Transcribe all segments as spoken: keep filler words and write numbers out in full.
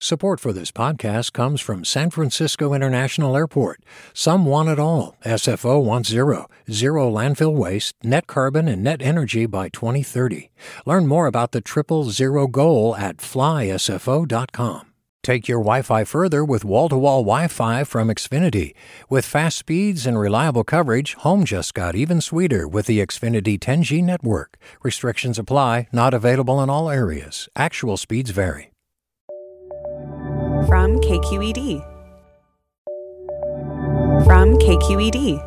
Support for this podcast comes from San Francisco International Airport. Some want it all. S F O wants zero. Zero landfill waste, net carbon, and net energy by twenty thirty. Learn more about the triple zero goal at fly S F O dot com. Take your Wi-Fi further with wall-to-wall Wi-Fi from Xfinity. With fast speeds and reliable coverage, home just got even sweeter with the Xfinity ten G network. Restrictions apply, not available in all areas. Actual speeds vary. From K Q E D. From K Q E D.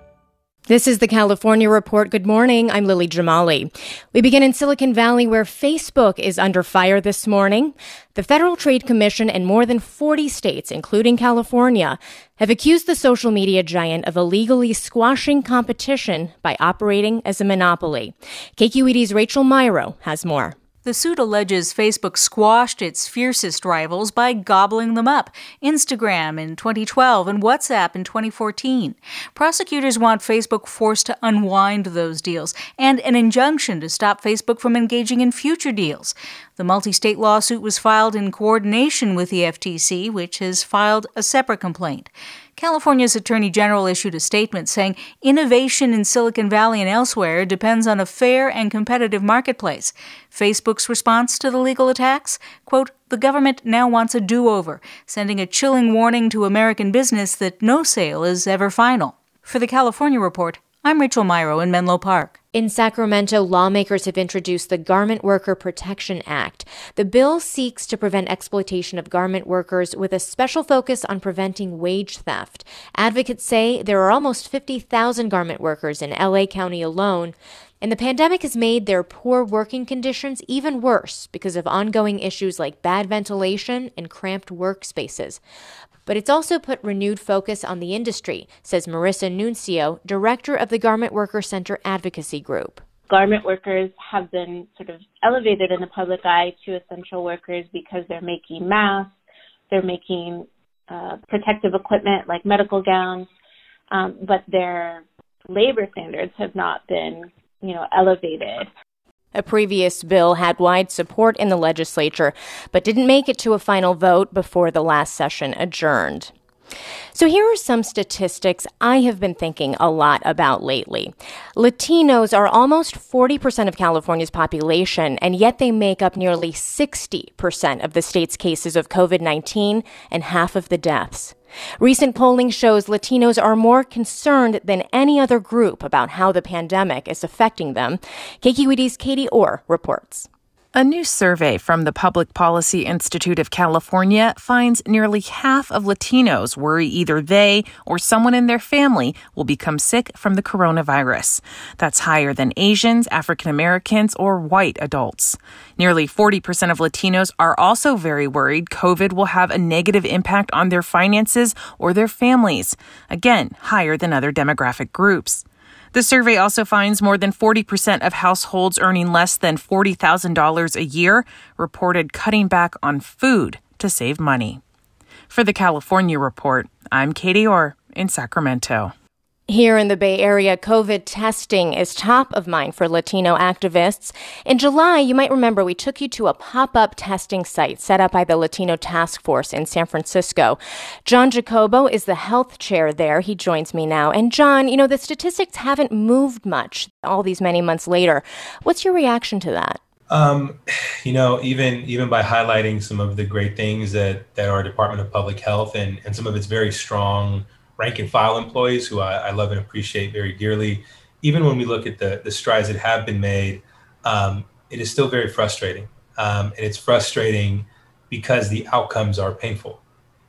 This is the California Report. Good morning. I'm Lily Jamali. We begin in Silicon Valley, where Facebook is under fire this morning. The Federal Trade Commission and more than forty states, including California, have accused the social media giant of illegally squashing competition by operating as a monopoly. K Q E D's Rachel Myrow has more. The suit alleges Facebook squashed its fiercest rivals by gobbling them up, Instagram in twenty twelve and WhatsApp in twenty fourteen. Prosecutors want Facebook forced to unwind those deals and an injunction to stop Facebook from engaging in future deals. The multi-state lawsuit was filed in coordination with the F T C, which has filed a separate complaint. California's Attorney General issued a statement saying innovation in Silicon Valley and elsewhere depends on a fair and competitive marketplace. Facebook's response to the legal attacks? Quote, the government now wants a do-over, sending a chilling warning to American business that no sale is ever final. For the California Report, I'm Rachel Myrow in Menlo Park. In Sacramento, lawmakers have introduced the Garment Worker Protection Act. The bill seeks to prevent exploitation of garment workers with a special focus on preventing wage theft. Advocates say there are almost fifty thousand garment workers in L A County alone, and the pandemic has made their poor working conditions even worse because of ongoing issues like bad ventilation and cramped workspaces. But it's also put renewed focus on the industry, says Marissa Nuncio, director of the Garment Worker Center Advocacy Group. Garment workers have been sort of elevated in the public eye to essential workers because they're making masks, they're making uh, protective equipment like medical gowns, um, but their labor standards have not been, you know, elevated. A previous bill had wide support in the legislature, but didn't make it to a final vote before the last session adjourned. So here are some statistics I have been thinking a lot about lately. Latinos are almost forty percent of California's population, and yet they make up nearly sixty percent of the state's cases of covid nineteen and half of the deaths. Recent polling shows Latinos are more concerned than any other group about how the pandemic is affecting them. K Q E D's Katie Orr reports. A new survey from the Public Policy Institute of California finds nearly half of Latinos worry either they or someone in their family will become sick from the coronavirus. That's higher than Asians, African Americans, or white adults. Nearly forty percent of Latinos are also very worried COVID will have a negative impact on their finances or their families. Again, higher than other demographic groups. The survey also finds more than forty percent of households earning less than forty thousand dollars a year reported cutting back on food to save money. For the California Report, I'm Katie Orr in Sacramento. Here in the Bay Area, COVID testing is top of mind for Latino activists. In July, you might remember we took you to a pop-up testing site set up by the Latino Task Force in San Francisco. John Jacobo is the health chair there. He joins me now. And John, you know, the statistics haven't moved much all these many months later. What's your reaction to that? Um, you know, even even by highlighting some of the great things that, that our Department of Public Health and, and some of its very strong rank and file employees who I, I love and appreciate very dearly. Even when we look at the, the strides that have been made, um, it is still very frustrating. Um, and it's frustrating because the outcomes are painful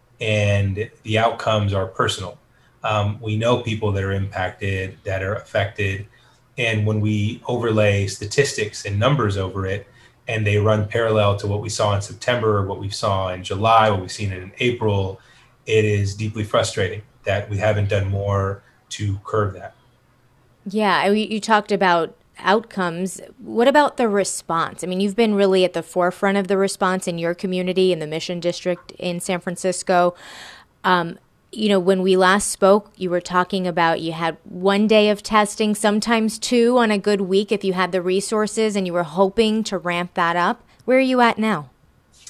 and the outcomes are personal. Um, we know people that are impacted, that are affected. And when we overlay statistics and numbers over it, and they run parallel to what we saw in September, what we saw in July, what we've seen in April, it is deeply frustrating that we haven't done more to curb that. Yeah, you talked about outcomes. What about the response? I mean, you've been really at the forefront of the response in your community in the Mission District in San Francisco. Um, you know, when we last spoke, you were talking about you had one day of testing, sometimes two on a good week if you had the resources, and you were hoping to ramp that up. Where are you at now?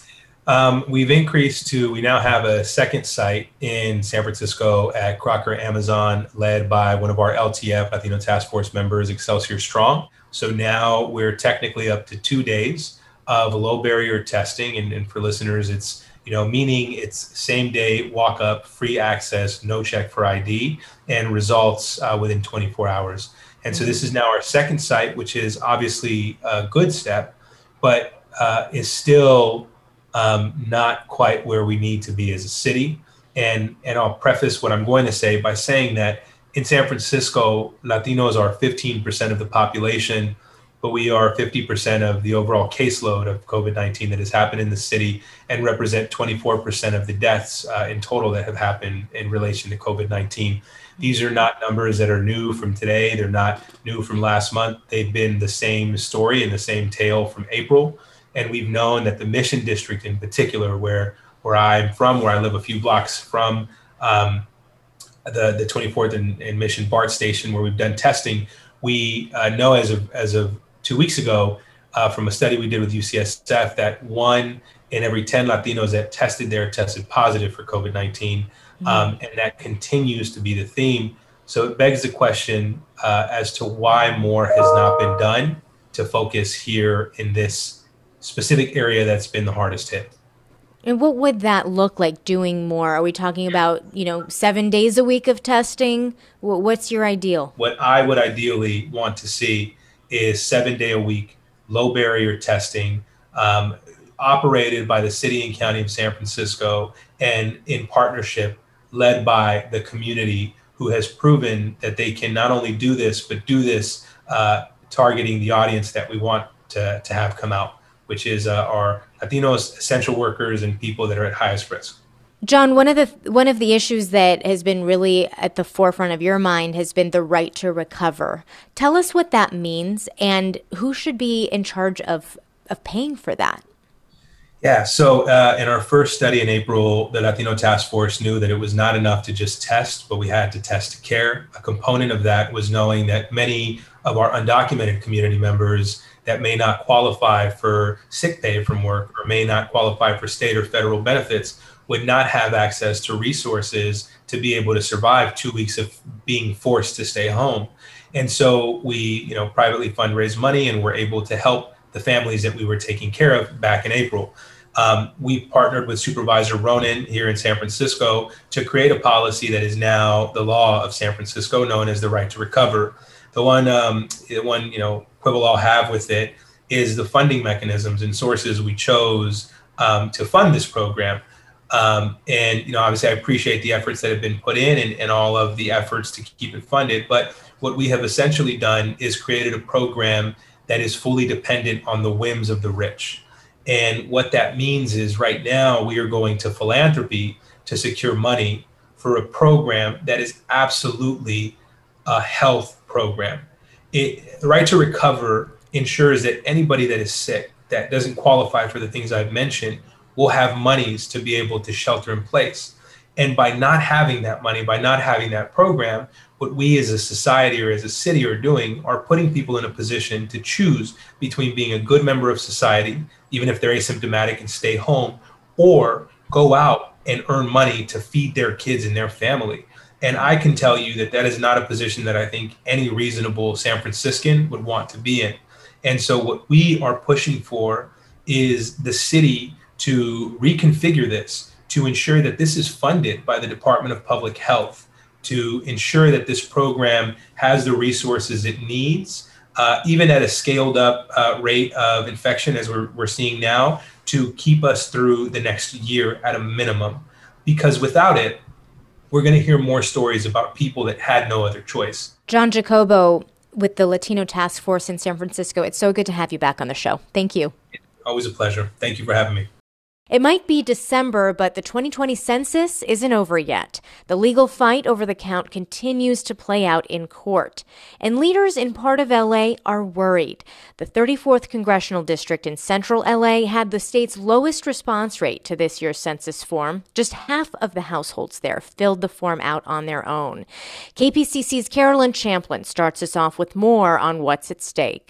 Um, we've increased to, we now have a second site in San Francisco at Crocker Amazon, led by one of our L T F, Latino Task Force members, Excelsior Strong. So now we're technically up to two days of low barrier testing. And, and for listeners, it's, you know, meaning it's same day walk up, free access, no check for I D, and results uh, within twenty-four hours. And so this is now our second site, which is obviously a good step, but uh, is still um, not quite where we need to be as a city. And, and I'll preface what I'm going to say by saying that in San Francisco, Latinos are fifteen percent of the population, but we are fifty percent of the overall caseload of COVID nineteen that has happened in the city and represent twenty-four percent of the deaths uh, in total that have happened in relation to COVID nineteen. These are not numbers that are new from today. They're not new from last month. They've been the same story and the same tale from April. And we've known that the Mission District in particular, where, where I'm from, where I live a few blocks from um, the, the twenty-fourth and, and Mission BART station, where we've done testing, we uh, know as of, as of two weeks ago uh, from a study we did with U C S F that one in every ten Latinos that tested there tested positive for COVID nineteen. Mm-hmm. Um, and that continues to be the theme. So it begs the question uh, as to why more has not been done to focus here in this specific area that's been the hardest hit. And what would that look like, doing more? Are we talking about, you know, seven days a week of testing? What's your ideal? What I would ideally want to see is seven day a week, low barrier testing, um, operated by the city and county of San Francisco and in partnership led by the community, who has proven that they can not only do this, but do this uh, targeting the audience that we want to, to have come out, which is uh, our Latinos, essential workers, and people that are at highest risk. John, one of the one of the issues that has been really at the forefront of your mind has been the right to recover. Tell us what that means and who should be in charge of, of paying for that. Yeah, so uh, in our first study in April, the Latino Task Force knew that it was not enough to just test, but we had to test to care. A component of that was knowing that many of our undocumented community members that may not qualify for sick pay from work or may not qualify for state or federal benefits would not have access to resources to be able to survive two weeks of being forced to stay home. And so we, you know, privately fundraised money and were able to help the families that we were taking care of back in April. Um, we partnered with Supervisor Ronan here in San Francisco to create a policy that is now the law of San Francisco, known as the right to recover. The one, um, the one, you know, quibble I'll have with it is the funding mechanisms and sources we chose um, to fund this program. Um, and, you know, obviously I appreciate the efforts that have been put in and, and all of the efforts to keep it funded. But what we have essentially done is created a program that is fully dependent on the whims of the rich. And what that means is right now we are going to philanthropy to secure money for a program that is absolutely a health program. It, the right to recover ensures that anybody that is sick, that doesn't qualify for the things I've mentioned, will have monies to be able to shelter in place. And by not having that money, by not having that program, what we as a society or as a city are doing are putting people in a position to choose between being a good member of society, even if they're asymptomatic and stay home, or go out and earn money to feed their kids and their family. And I can tell you that that is not a position that I think any reasonable San Franciscan would want to be in. And so what we are pushing for is the city to reconfigure this, to ensure that this is funded by the Department of Public Health, to ensure that this program has the resources it needs, uh, even at a scaled up uh, rate of infection as we're, we're seeing now, to keep us through the next year at a minimum. Because without it, we're going to hear more stories about people that had no other choice. John Jacobo with the Latino Task Force in San Francisco, it's so good to have you back on the show. Thank you. Always a pleasure. Thank you for having me. It might be December, but the twenty twenty census isn't over yet. The legal fight over the count continues to play out in court. And leaders in part of L A are worried. The thirty-fourth Congressional District in central L A had the state's lowest response rate to this year's census form. Just half of the households there filled the form out on their own. K P C C's Carolyn Champlin starts us off with more on what's at stake.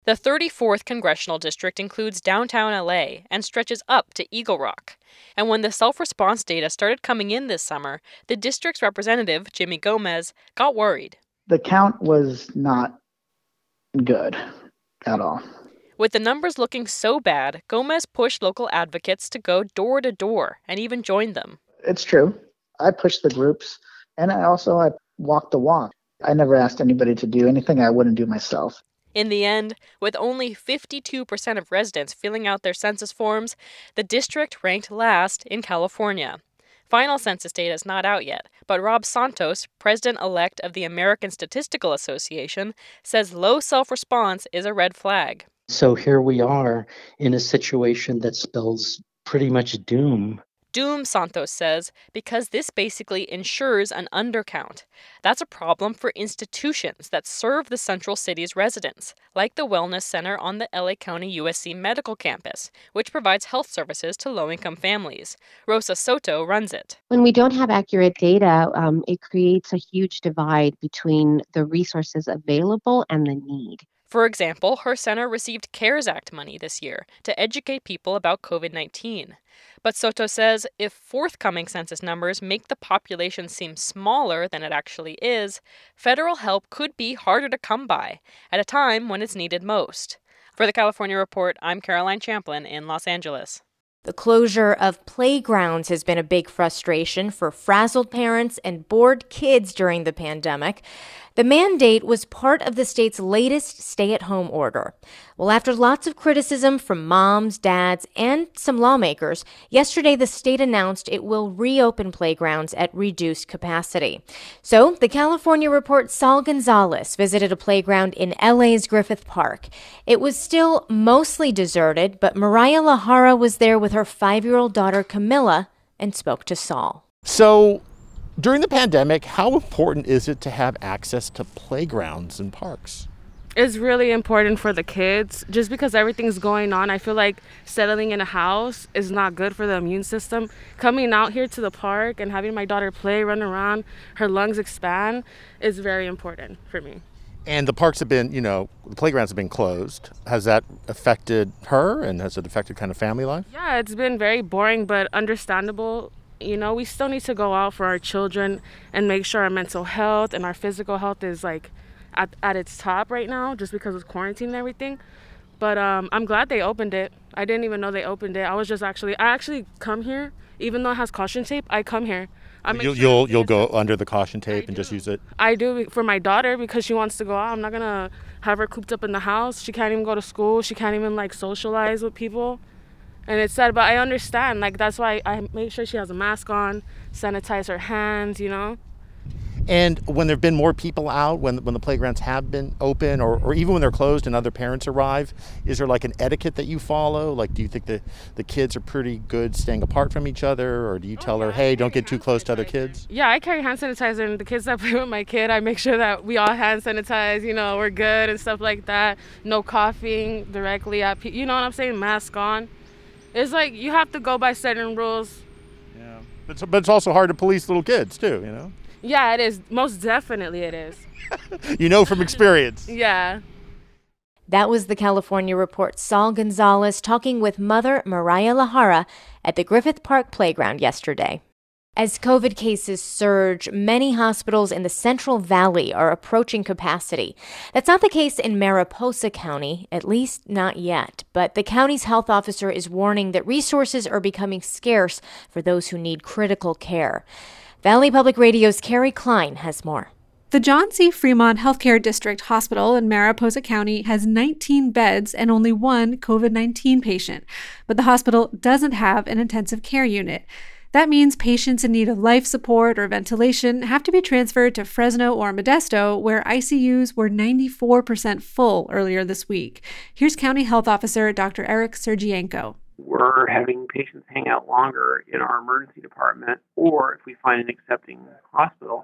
The thirty-fourth Congressional District includes downtown L A and stretches up to Eagle Rock. And when the self-response data started coming in this summer, the district's representative, Jimmy Gomez, got worried. The count was not good at all. With the numbers looking so bad, Gomez pushed local advocates to go door to door and even joined them. It's true. I pushed the groups, and I also I walked the walk. I never asked anybody to do anything I wouldn't do myself. In the end, with only fifty-two percent of residents filling out their census forms, the district ranked last in California. Final census data is not out yet, but Rob Santos, president-elect of the American Statistical Association, says low self-response is a red flag. So here we are in a situation that spells pretty much doom. Doom, Santos says, because this basically ensures an undercount. That's a problem for institutions that serve the central city's residents, like the Wellness Center on the L A County U S C Medical Campus, which provides health services to low-income families. Rosa Soto runs it. When we don't have accurate data, um, it creates a huge divide between the resources available and the need. For example, her center received CARES Act money this year to educate people about covid nineteen. But Soto says if forthcoming census numbers make the population seem smaller than it actually is, federal help could be harder to come by at a time when it's needed most. For the California Report, I'm Caroline Champlin in Los Angeles. The closure of playgrounds has been a big frustration for frazzled parents and bored kids during the pandemic. The mandate was part of the state's latest stay-at-home order. Well, after lots of criticism from moms, dads, and some lawmakers, yesterday the state announced it will reopen playgrounds at reduced capacity. So, the California Report's Saul Gonzalez visited a playground in L A's Griffith Park. It was still mostly deserted, but Mariah Lahara was there with her five-year-old daughter Camilla and spoke to Saul. So, during the pandemic, how important is it to have access to playgrounds and parks? It's really important for the kids. Just because everything's going on, I feel like settling in a house is not good for the immune system. Coming out here to the park and having my daughter play, run around, her lungs expand is very important for me. And the parks have been, you know, the playgrounds have been closed. Has that affected her, and has it affected kind of family life? Yeah, it's been very boring, but understandable. You know, we still need to go out for our children and make sure our mental health and our physical health is like at, at its top right now, just because of quarantine and everything. But um, I'm glad they opened it. I didn't even know they opened it. I was just actually, I actually come here, even though it has caution tape, I come here. I you'll sure you'll, you'll go under the caution tape I and do. just use it? I do for my daughter because she wants to go out. I'm not going to have her cooped up in the house. She can't even go to school. She can't even like socialize with people. And it's sad, but I understand. Like, that's why I make sure she has a mask on, sanitize her hands, you know? And when there have been more people out, when when the playgrounds have been open, or, or even when they're closed and other parents arrive, is there like an etiquette that you follow? Like, do you think the, the kids are pretty good staying apart from each other? Or do you tell oh, yeah, her, hey, don't get too close to other kids? Yeah, I carry hand sanitizer, and the kids that play with my kid, I make sure that we all hand sanitize, you know, we're good and stuff like that. No coughing directly at people, you know what I'm saying? Mask on. It's like you have to go by certain rules. Yeah, but it's, but it's also hard to police little kids too, you know? Yeah, it is. Most definitely it is. You know from experience. Yeah. That was the California Report's Saul Gonzalez talking with mother Mariah Lahara at the Griffith Park Playground yesterday. As COVID cases surge, many hospitals in the Central Valley are approaching capacity. That's not the case in Mariposa County, at least not yet. But the county's health officer is warning that resources are becoming scarce for those who need critical care. Valley Public Radio's Carrie Klein has more. The John C. Fremont Healthcare District Hospital in Mariposa County has nineteen beds and only one COVID nineteen patient. But the hospital doesn't have an intensive care unit. That means patients in need of life support or ventilation have to be transferred to Fresno or Modesto, where I C Us were ninety-four percent full earlier this week. Here's County Health Officer Doctor Eric Sergienko. We're having patients hang out longer in our emergency department, or if we find an accepting hospital,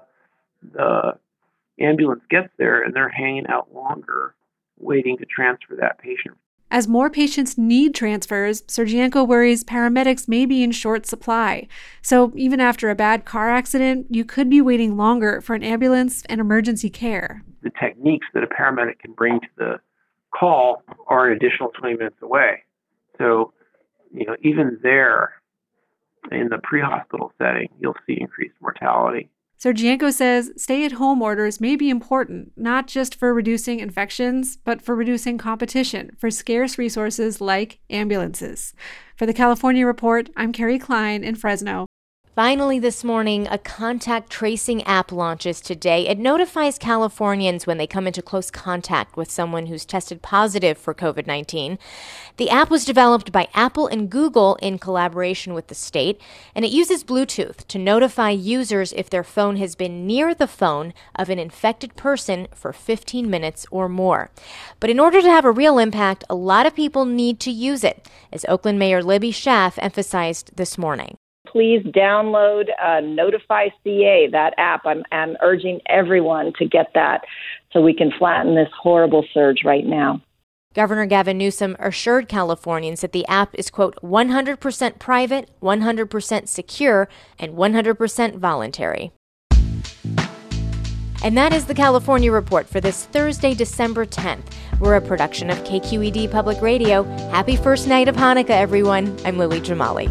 the ambulance gets there and they're hanging out longer, waiting to transfer that patient. As more patients need transfers, Sergienko worries paramedics may be in short supply. So even after a bad car accident, you could be waiting longer for an ambulance and emergency care. The techniques that a paramedic can bring to the call are an additional twenty minutes away. So, you know, even there, in the pre-hospital setting, you'll see increased mortality. Sergienko says stay-at-home orders may be important, not just for reducing infections, but for reducing competition for scarce resources like ambulances. For the California Report, I'm Carrie Klein in Fresno. Finally this morning, a contact tracing app launches today. It notifies Californians when they come into close contact with someone who's tested positive for covid nineteen. The app was developed by Apple and Google in collaboration with the state, and it uses Bluetooth to notify users if their phone has been near the phone of an infected person for fifteen minutes or more. But in order to have a real impact, a lot of people need to use it, as Oakland Mayor Libby Schaaf emphasized this morning. Please download uh, Notify C A, that app. I'm, I'm urging everyone to get that so we can flatten this horrible surge right now. Governor Gavin Newsom assured Californians that the app is, quote, one hundred percent private, one hundred percent secure, and one hundred percent voluntary. And that is the California Report for this Thursday, December tenth. We're a production of K Q E D Public Radio. Happy first night of Hanukkah, everyone. I'm Lily Jamali.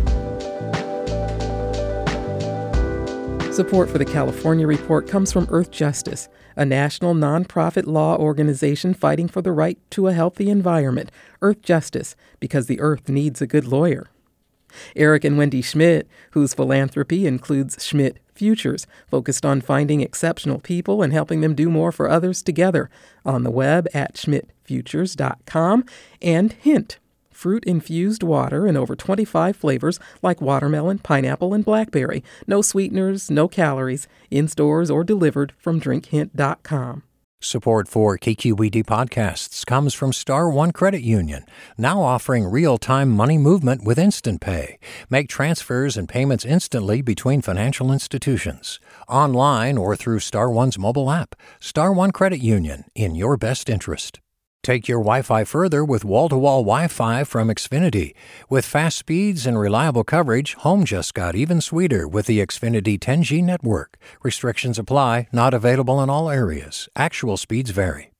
Support for the California Report comes from Earth Justice, a national nonprofit law organization fighting for the right to a healthy environment. Earth Justice, because the earth needs a good lawyer. Eric and Wendy Schmidt, whose philanthropy includes Schmidt Futures, focused on finding exceptional people and helping them do more for others together, on the web at schmidt futures dot com, and Hint, fruit-infused water in over twenty-five flavors like watermelon, pineapple, and blackberry. No sweeteners, no calories, in stores or delivered from drink hint dot com. Support for K Q E D podcasts comes from Star One Credit Union, now offering real-time money movement with Instant Pay. Make transfers and payments instantly between financial institutions, online or through Star One's mobile app. Star One Credit Union, in your best interest. Take your Wi-Fi further with wall-to-wall Wi-Fi from Xfinity. With fast speeds and reliable coverage, home just got even sweeter with the Xfinity ten G network. Restrictions apply, not available in all areas. Actual speeds vary.